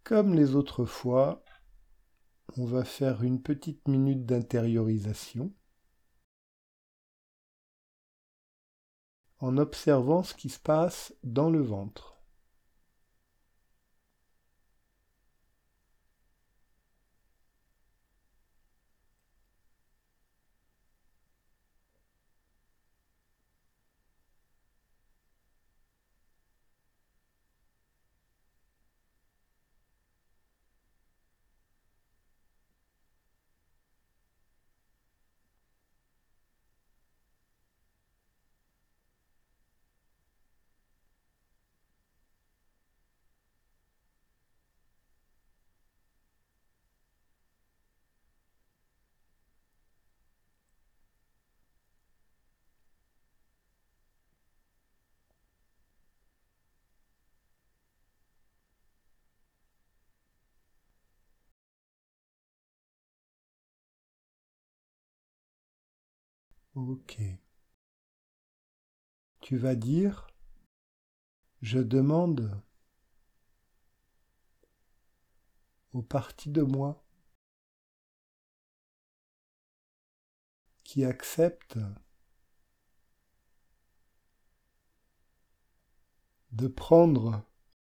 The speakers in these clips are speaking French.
Comme les autres fois, on va faire une petite minute d'intériorisation en observant ce qui se passe dans le ventre. Ok. Tu vas dire, je demande aux parties de moi qui acceptent de prendre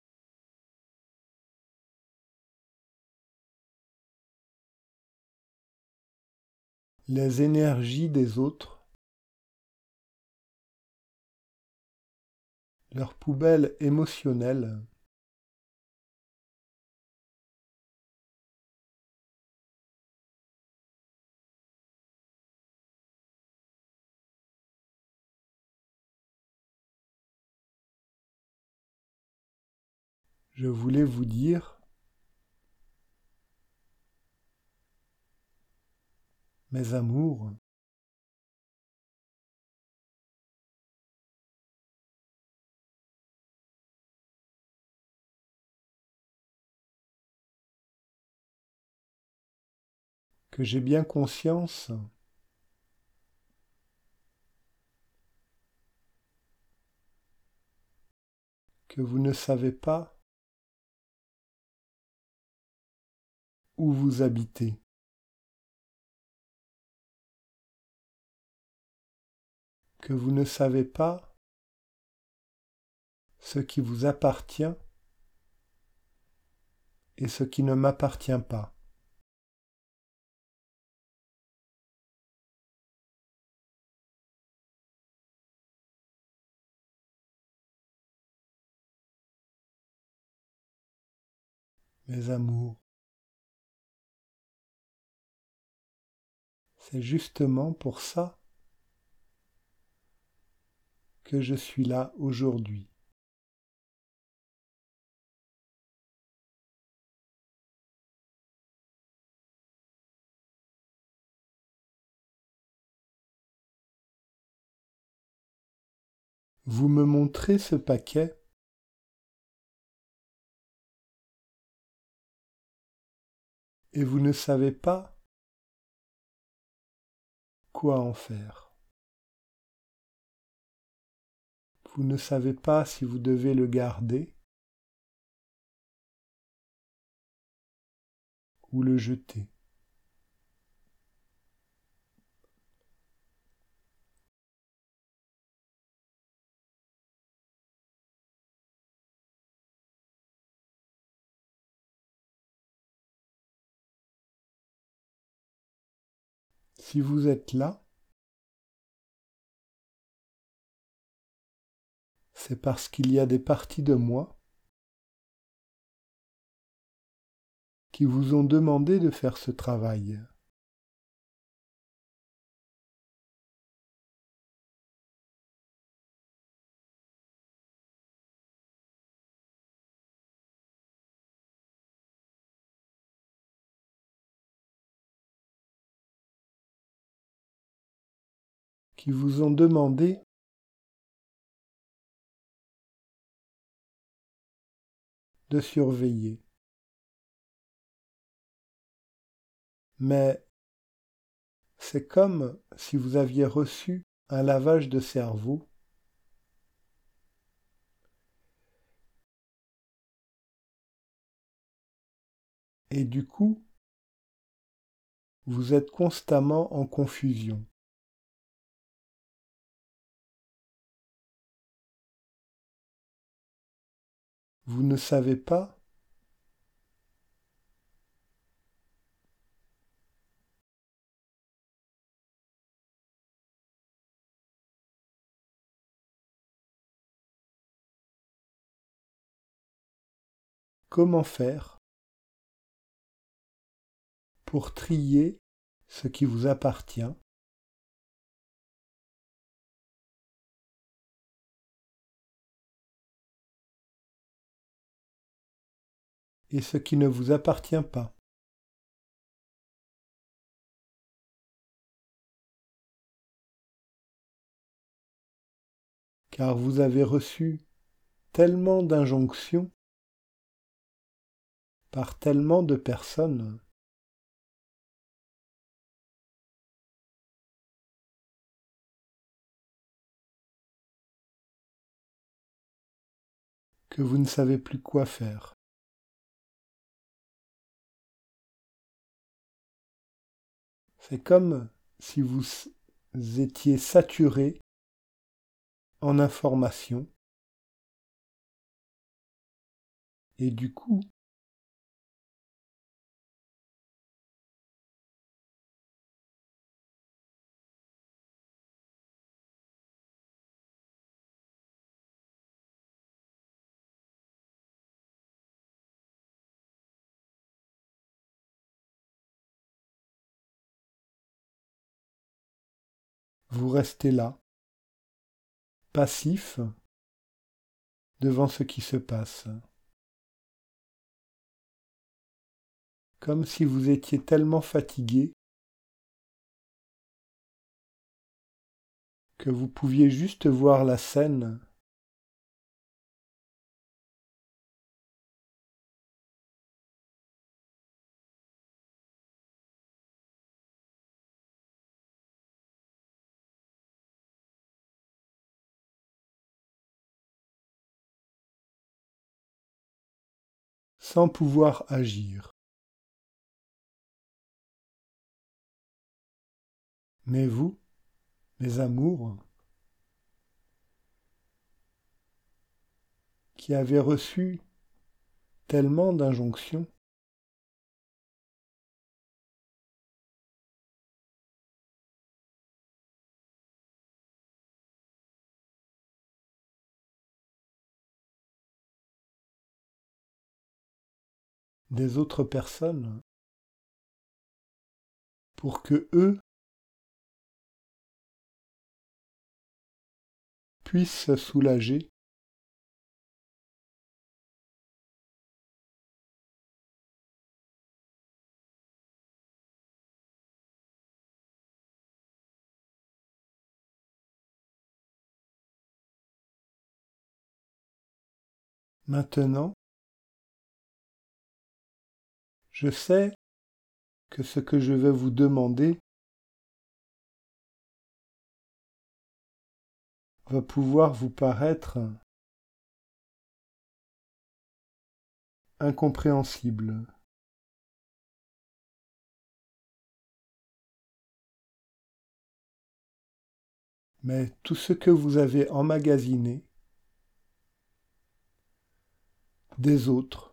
les énergies des autres, leur poubelle émotionnelle, je voulais vous dire, mes amours, que j'ai bien conscience que vous ne savez pas où vous habitez, que vous ne savez pas ce qui vous appartient et ce qui ne m'appartient pas. Mes amours, c'est justement pour ça que je suis là aujourd'hui. Vous me montrez ce paquet et vous ne savez pas quoi en faire. Vous ne savez pas si vous devez le garder ou le jeter. Si vous êtes là, c'est parce qu'il y a des parties de moi qui vous ont demandé de faire ce travail. Qui vous ont demandé de surveiller. Mais c'est comme si vous aviez reçu un lavage de cerveau Et du coup, vous êtes constamment en confusion. Vous ne savez pas comment faire pour trier ce qui vous appartient et ce qui ne vous appartient pas. Car vous avez reçu tellement d'injonctions par tellement de personnes que vous ne savez plus quoi faire. C'est comme si vous étiez saturé en informations et du coup, vous restez là, passif devant ce qui se passe, comme si vous étiez tellement fatigué que vous pouviez juste voir la scène sans pouvoir agir. Mais vous, mes amours, qui avez reçu tellement d'injonctions, des autres personnes, pour que eux puissent se soulager, maintenant, je sais que ce que je vais vous demander va pouvoir vous paraître incompréhensible. Mais tout ce que vous avez emmagasiné des autres,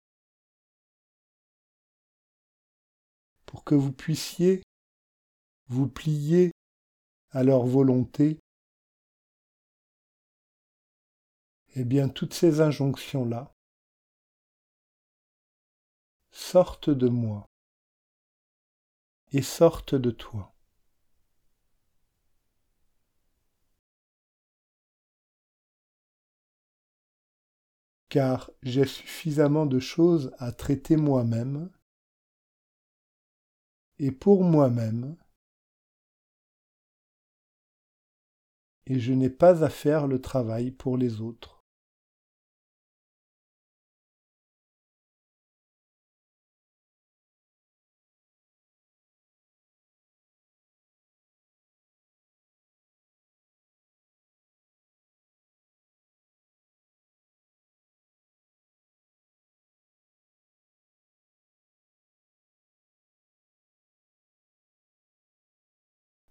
pour que vous puissiez vous plier à leur volonté, eh bien toutes ces injonctions-là sortent de moi et sortent de toi. Car j'ai suffisamment de choses à traiter moi-même, et pour moi-même, et je n'ai pas à faire le travail pour les autres.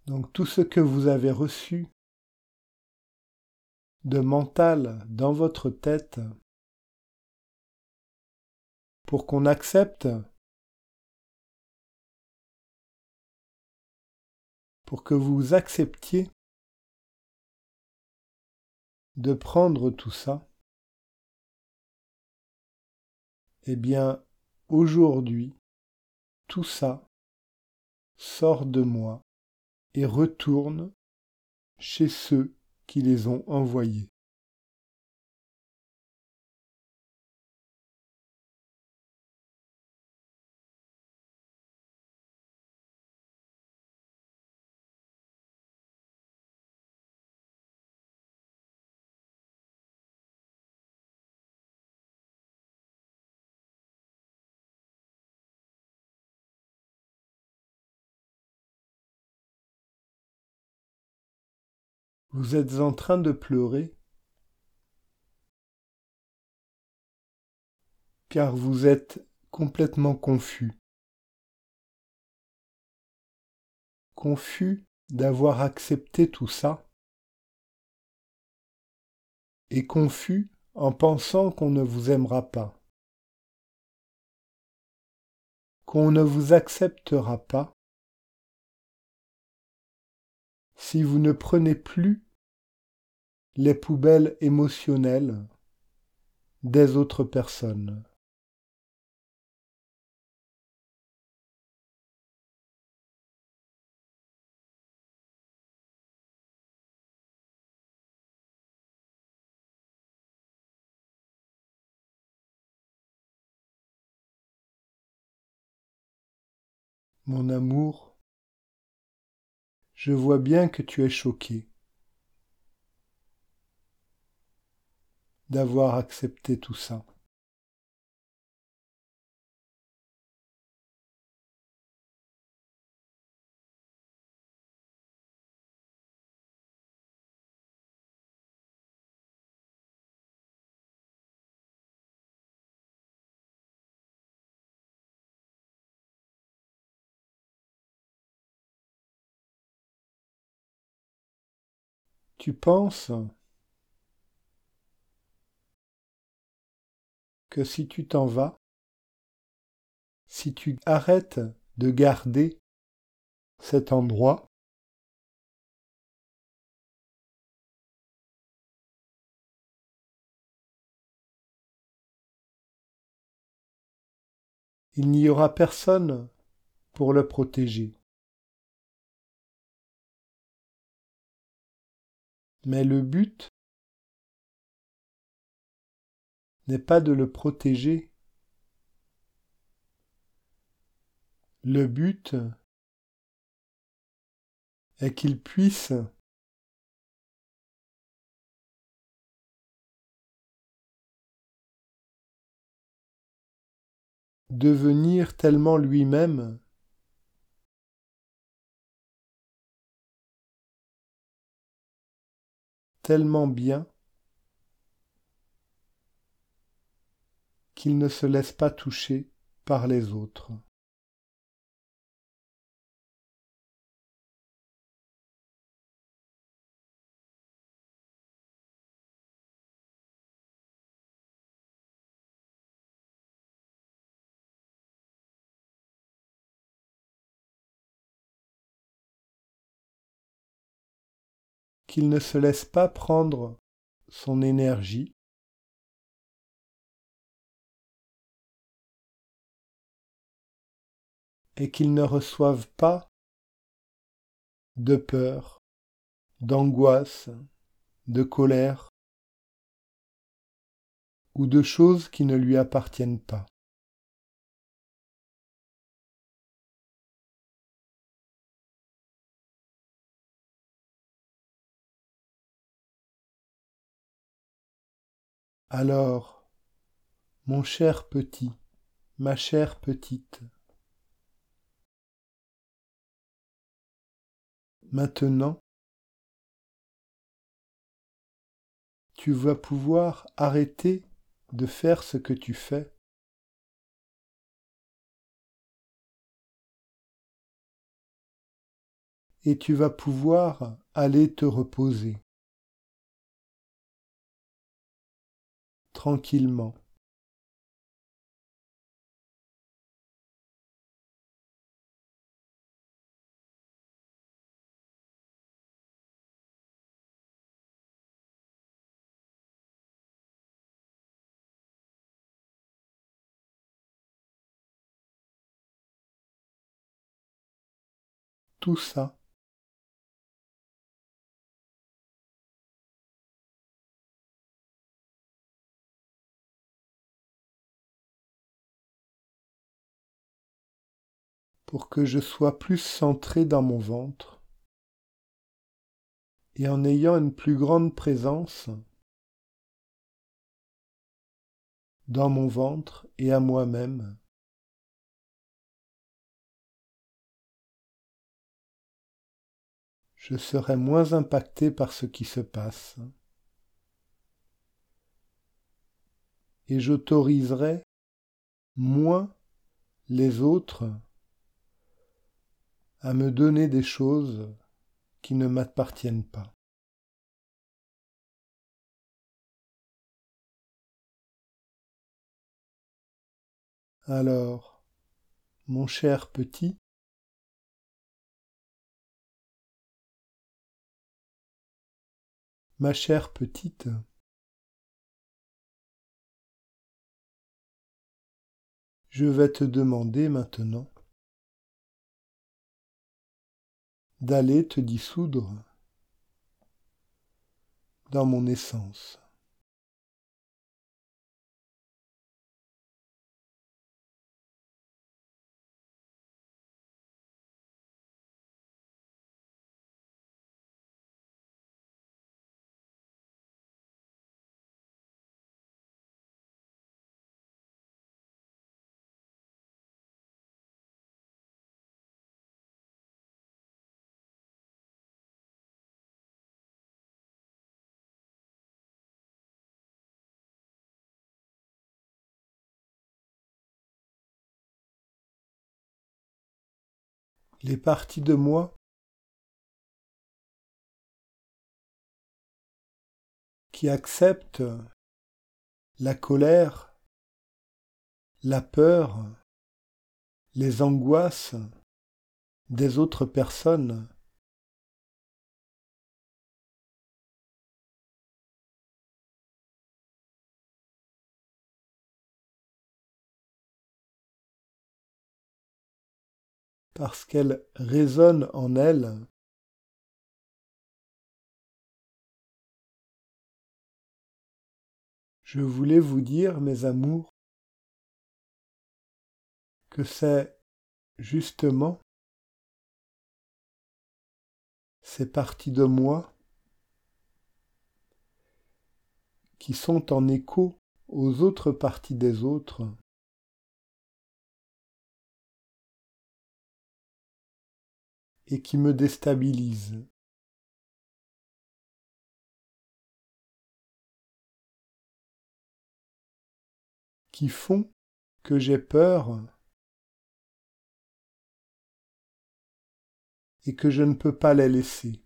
Donc tout ce que vous avez reçu de mental dans votre tête, pour qu'on accepte, pour que vous acceptiez de prendre tout ça, eh bien, aujourd'hui, tout ça sort de moi et retourne chez ceux qui les ont envoyés. Vous êtes en train de pleurer car vous êtes complètement confus. Confus d'avoir accepté tout ça et confus en pensant qu'on ne vous aimera pas, qu'on ne vous acceptera pas si vous ne prenez plus les poubelles émotionnelles des autres personnes. Mon amour, je vois bien que tu es choqué d'avoir accepté tout ça. Tu penses que si tu t'en vas, si tu arrêtes de garder cet endroit, il n'y aura personne pour le protéger. Mais le but n'est pas de le protéger. Le but est qu'il puisse devenir tellement lui-même tellement bien qu'il ne se laisse pas toucher par les autres. Qu'il ne se laisse pas prendre son énergie et qu'il ne reçoive pas de peur, d'angoisse, de colère ou de choses qui ne lui appartiennent pas. Alors, mon cher petit, ma chère petite, maintenant, tu vas pouvoir arrêter de faire ce que tu fais et tu vas pouvoir aller te reposer tranquillement. Tout ça, pour que je sois plus centré dans mon ventre et en ayant une plus grande présence dans mon ventre et à moi-même, je serai moins impacté par ce qui se passe et j'autoriserai moins les autres à me donner des choses qui ne m'appartiennent pas. Alors, mon cher petit, ma chère petite, je vais te demander maintenant d'aller te dissoudre dans mon essence. Les parties de moi qui acceptent la colère, la peur, les angoisses des autres personnes, parce qu'elles résonnent en elles, je voulais vous dire, mes amours, que c'est justement ces parties de moi qui sont en écho aux autres parties des autres et qui me déstabilisent, qui font que j'ai peur et que je ne peux pas les laisser.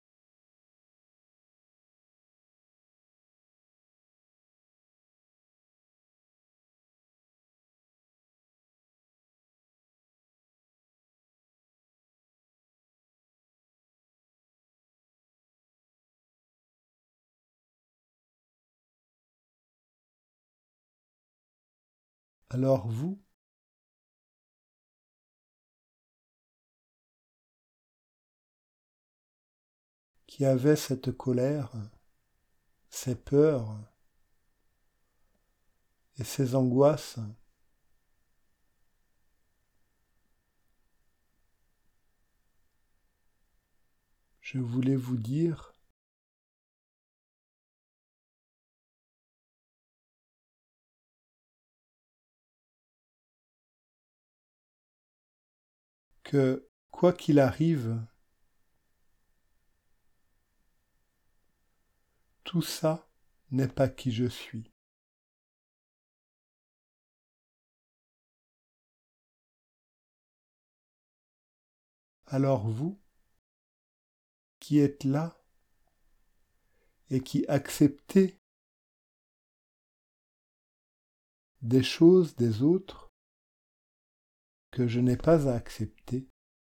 Alors vous, qui avez cette colère, ces peurs et ces angoisses, je voulais vous dire que, quoi qu'il arrive, tout ça n'est pas qui je suis. Alors vous, qui êtes là et qui acceptez des choses des autres que je n'ai pas à accepter.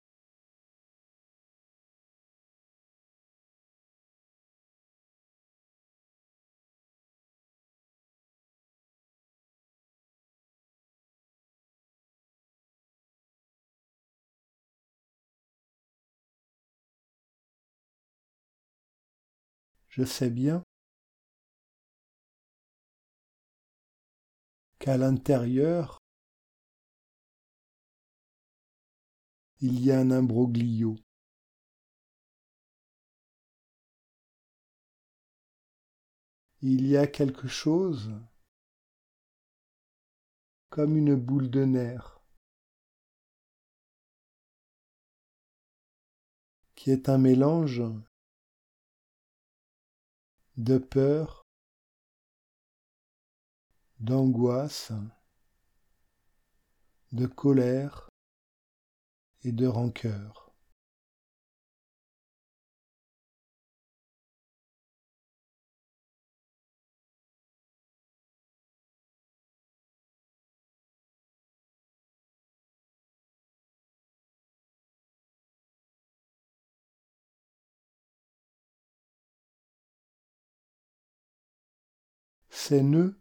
Je sais bien qu'à l'intérieur, il y a un imbroglio. Il y a quelque chose comme une boule de nerfs qui est un mélange de peur, d'angoisse, de colère et de rancœur. Ces nœuds,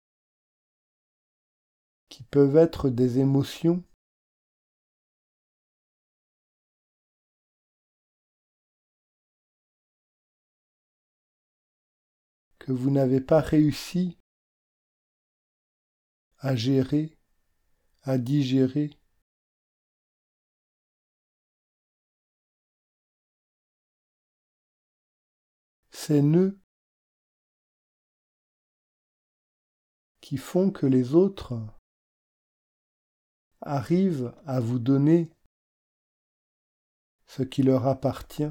qui peuvent être des émotions, que vous n'avez pas réussi à gérer, à digérer, ces nœuds qui font que les autres arrivent à vous donner ce qui leur appartient.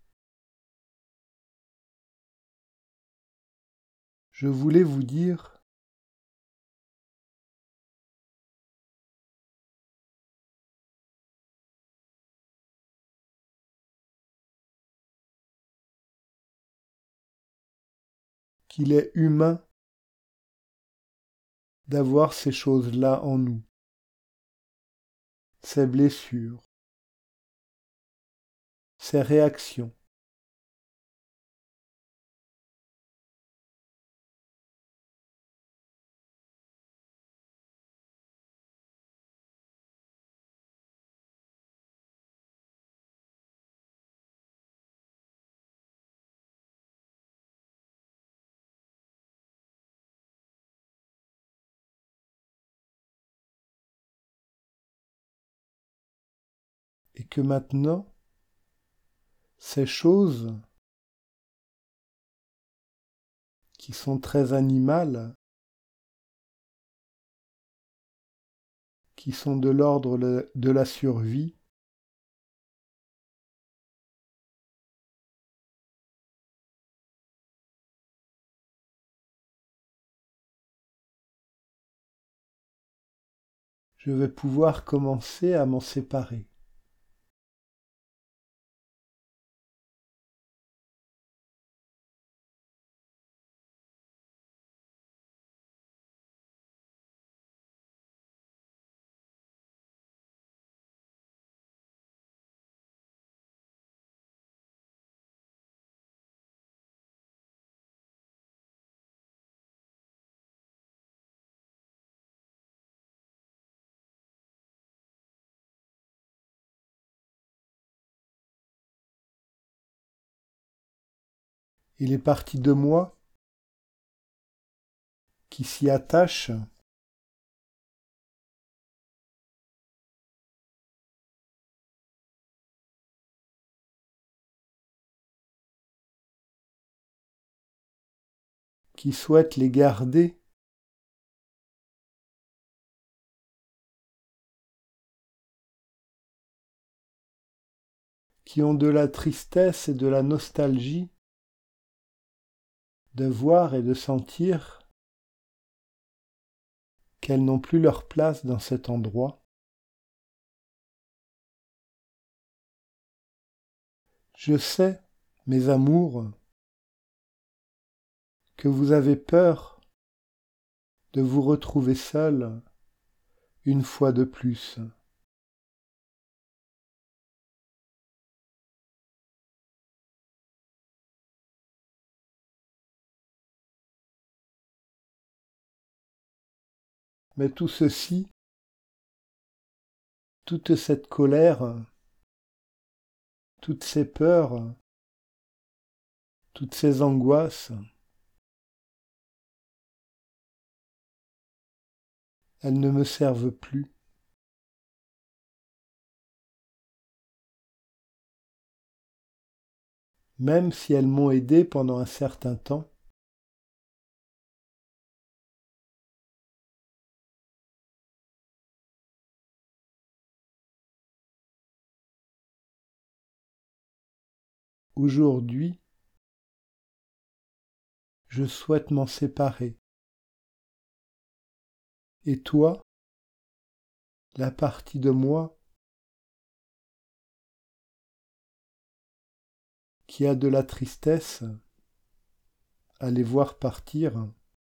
Je voulais vous dire qu'il est humain d'avoir ces choses-là en nous, ces blessures, ces réactions. Et que maintenant, ces choses qui sont très animales, qui sont de l'ordre de la survie, je vais pouvoir commencer à m'en séparer. Et les parties de moi qui s'y attachent, qui souhaitent les garder, qui ont de la tristesse et de la nostalgie de voir et de sentir qu'elles n'ont plus leur place dans cet endroit. Je sais mes amours, que vous avez peur de vous retrouver seul une fois de plus. Mais tout ceci, toute cette colère, toutes ces peurs, toutes ces angoisses, elles ne me servent plus. Même si elles m'ont aidé pendant un certain temps, aujourd'hui, je souhaite m'en séparer. Et toi, la partie de moi qui a de la tristesse à les voir partir,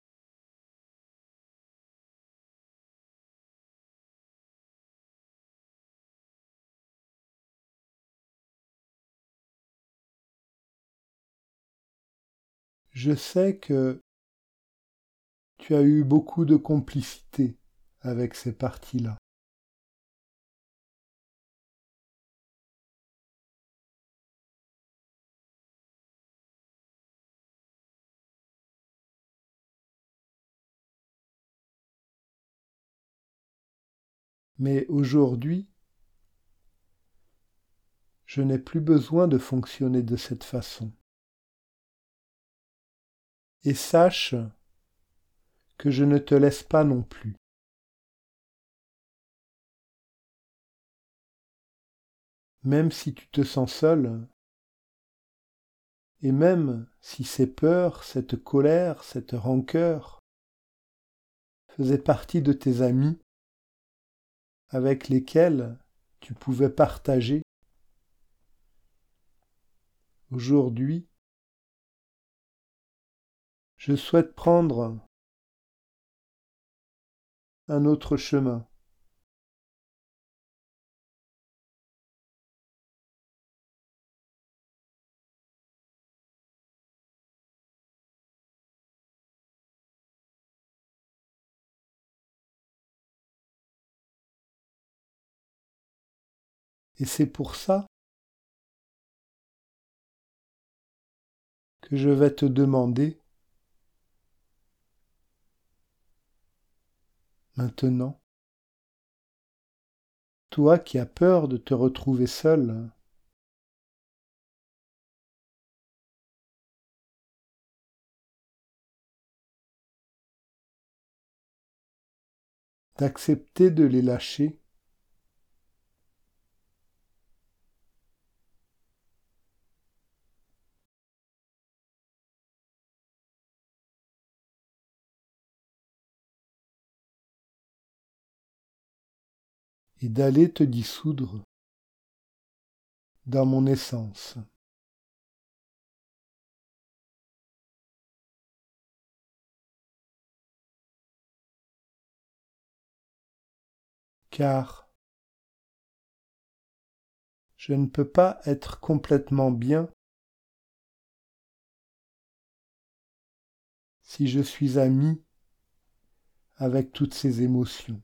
je sais que tu as eu beaucoup de complicité avec ces parties-là. Mais aujourd'hui, je n'ai plus besoin de fonctionner de cette façon. Et sache que je ne te laisse pas non plus. Même si tu te sens seul, et même si ces peurs, cette colère, cette rancœur faisaient partie de tes amis avec lesquels tu pouvais partager, aujourd'hui, je souhaite prendre un autre chemin. Et c'est pour ça que je vais te demander maintenant, toi qui as peur de te retrouver seul, d'accepter de les lâcher et d'aller te dissoudre dans mon essence. Car je ne peux pas être complètement bien si je suis ami avec toutes ces émotions.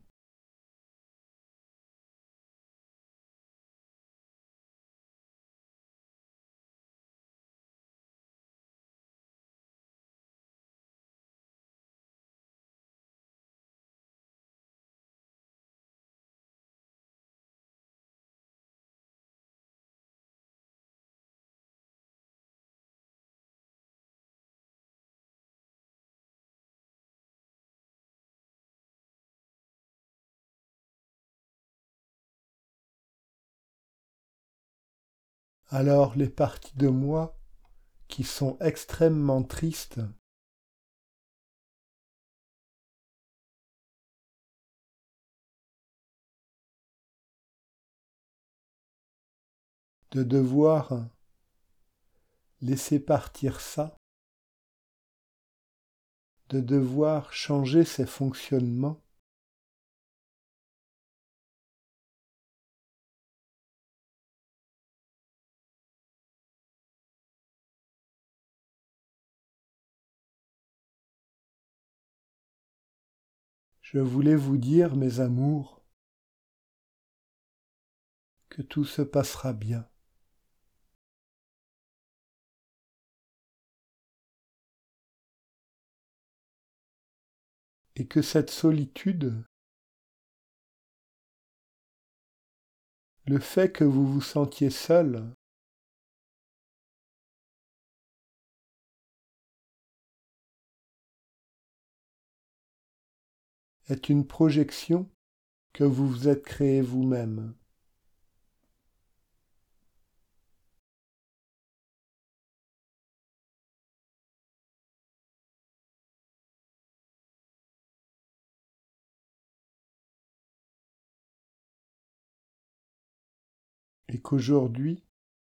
Alors les parties de moi qui sont extrêmement tristes de devoir laisser partir ça, de devoir changer ses fonctionnements, je voulais vous dire, mes amours, que tout se passera bien. Et que cette solitude, le fait que vous vous sentiez seul, est une projection que vous vous êtes créée vous-même. Et qu'aujourd'hui,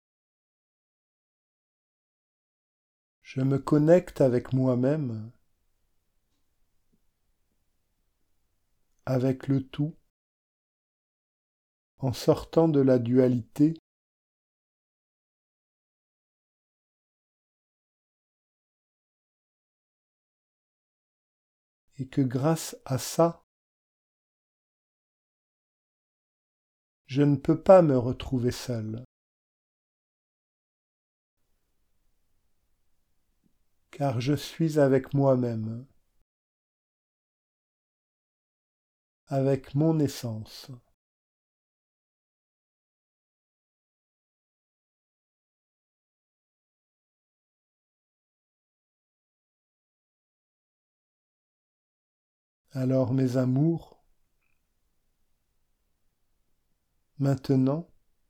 je me connecte avec moi-même, avec le tout, en sortant de la dualité, et que grâce à ça, je ne peux pas me retrouver seul, car je suis avec moi-même, avec mon essence. Alors, mes amours, maintenant,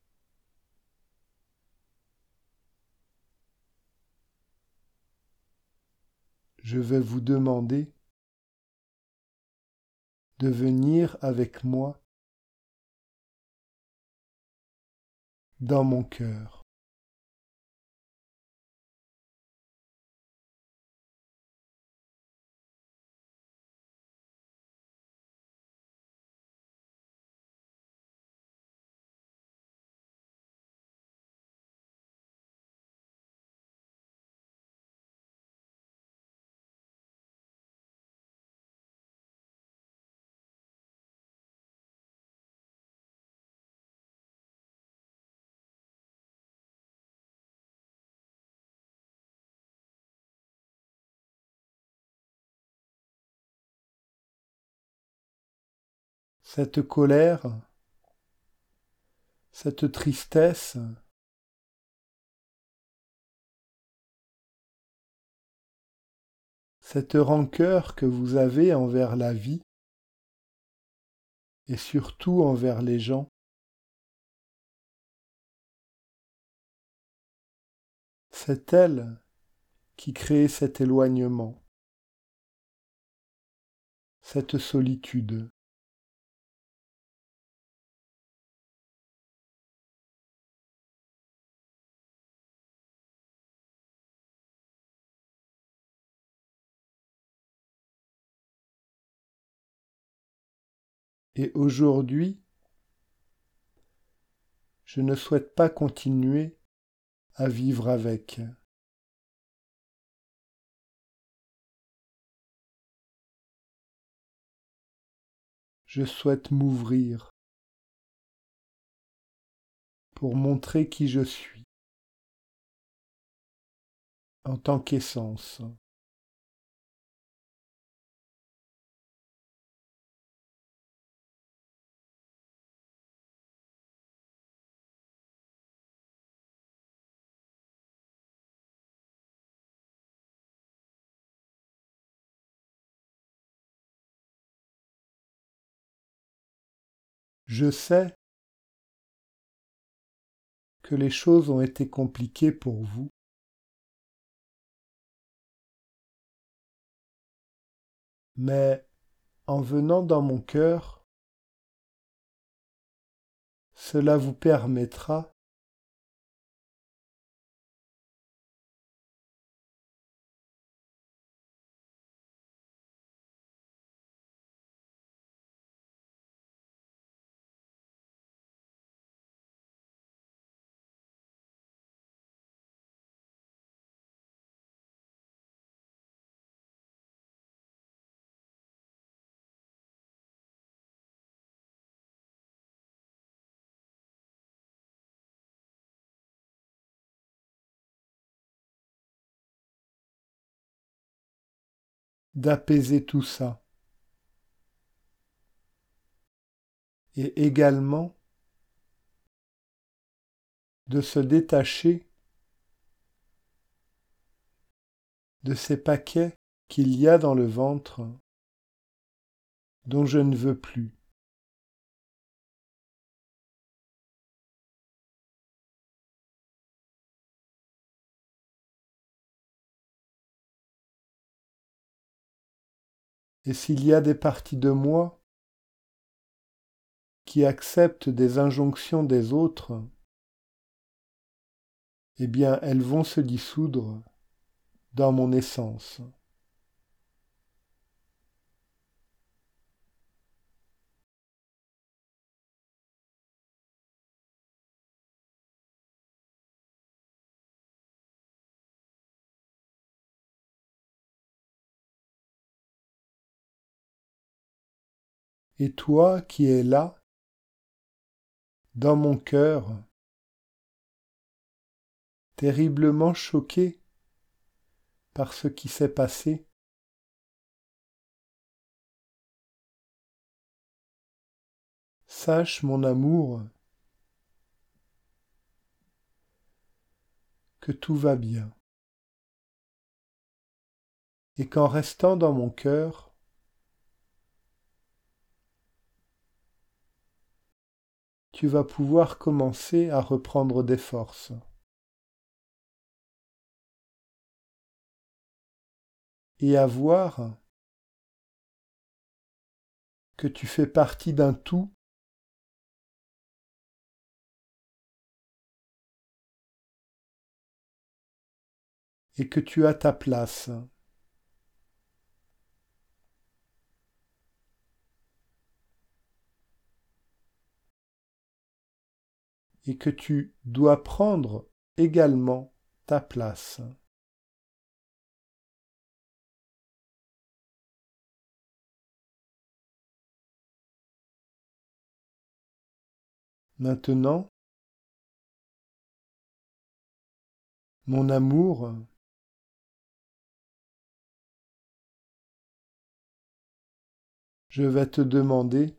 je vais vous demander de venir avec moi dans mon cœur. Cette colère, cette tristesse, cette rancœur que vous avez envers la vie et surtout envers les gens, c'est elle qui crée cet éloignement, cette solitude. Et aujourd'hui, je ne souhaite pas continuer à vivre avec. Je souhaite m'ouvrir pour montrer qui je suis en tant qu'essence. Je sais que les choses ont été compliquées pour vous, mais en venant dans mon cœur, cela vous permettra d'apaiser tout ça. Et également de se détacher de ces paquets qu'il y a dans le ventre dont je ne veux plus. Et s'il y a des parties de moi qui acceptent des injonctions des autres, eh bien elles vont se dissoudre dans mon essence. Et toi qui es là, dans mon cœur, terriblement choqué par ce qui s'est passé, sache, mon amour, que tout va bien, et qu'en restant dans mon cœur, tu vas pouvoir commencer à reprendre des forces. Et à voir que tu fais partie d'un tout et que tu as ta place. Et que tu dois prendre également ta place. Maintenant, mon amour, je vais te demander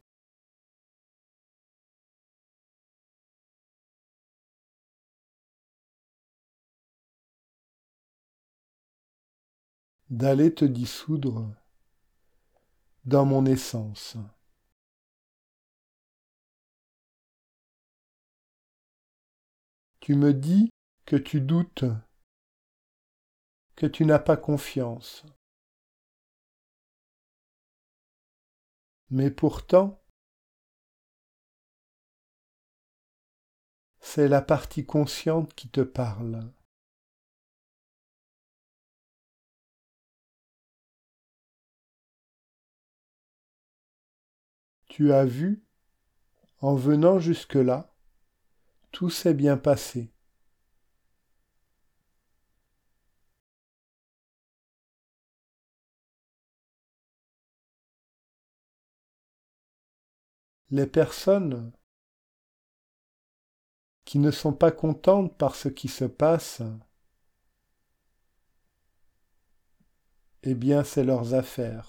d'aller te dissoudre dans mon essence. Tu me dis que tu doutes, que tu n'as pas confiance. Mais pourtant, c'est la partie consciente qui te parle. Tu as vu, en venant jusque-là, tout s'est bien passé. Les personnes qui ne sont pas contentes par ce qui se passe, eh bien c'est leurs affaires.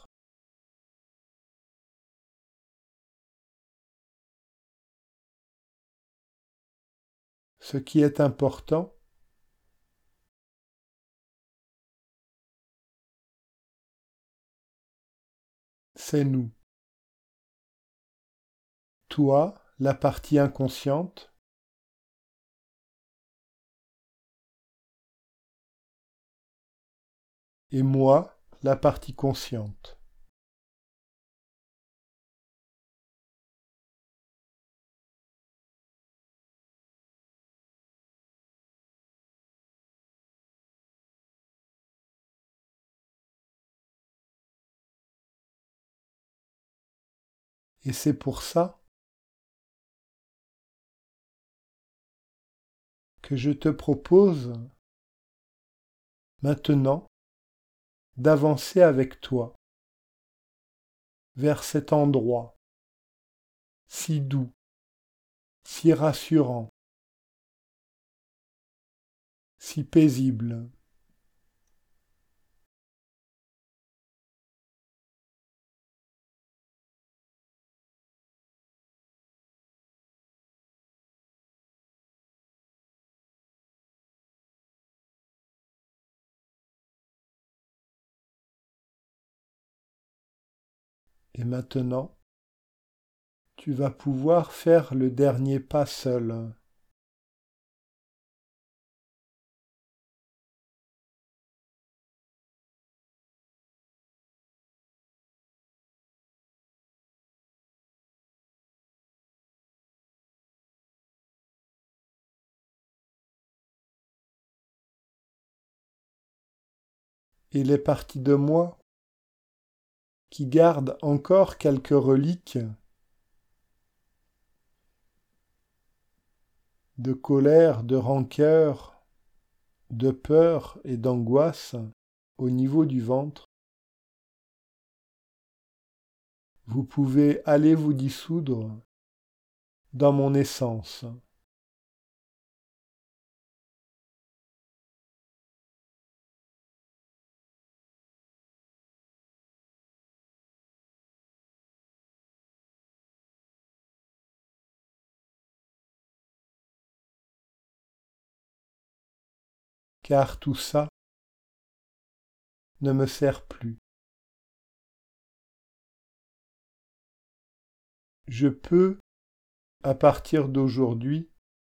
Ce qui est important, c'est nous. Toi, la partie inconsciente, et moi, la partie consciente. Et c'est pour ça que je te propose maintenant d'avancer avec toi vers cet endroit si doux, si rassurant, si paisible. Et maintenant, tu vas pouvoir faire le dernier pas seul. Et les parties de moi qui gardent encore quelques reliques de colère, de rancœur, de peur et d'angoisse au niveau du ventre, vous pouvez aller vous dissoudre dans mon essence. Car tout ça ne me sert plus. Je peux, à partir d'aujourd'hui,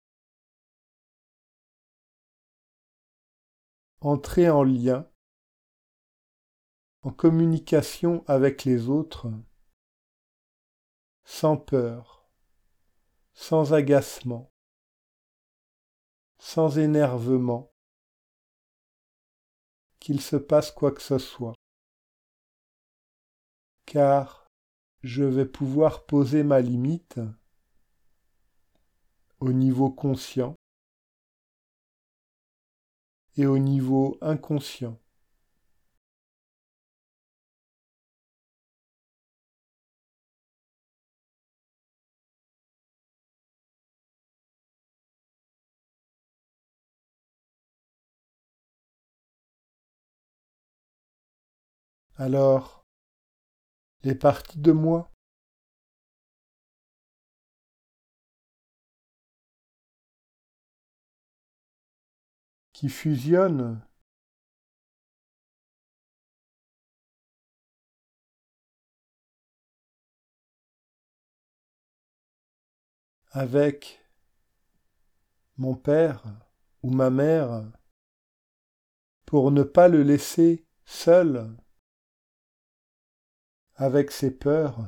entrer en lien, en communication avec les autres, sans peur, sans agacement, sans énervement, qu'il se passe quoi que ce soit. Car je vais pouvoir poser ma limite au niveau conscient et au niveau inconscient. Alors, les parties de moi qui fusionnent avec mon père ou ma mère pour ne pas le laisser seul avec ses peurs,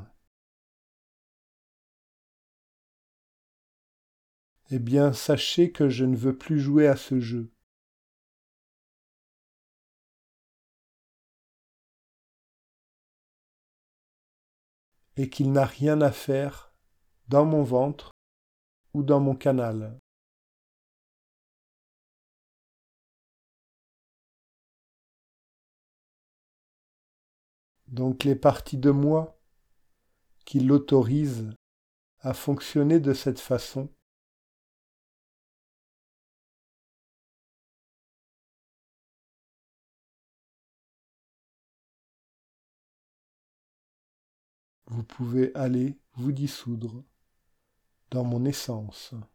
eh bien sachez que je ne veux plus jouer à ce jeu. Et qu'il n'a rien à faire dans mon ventre ou dans mon canal. Donc les parties de moi qui l'autorisent à fonctionner de cette façon, vous pouvez aller vous dissoudre dans mon essence.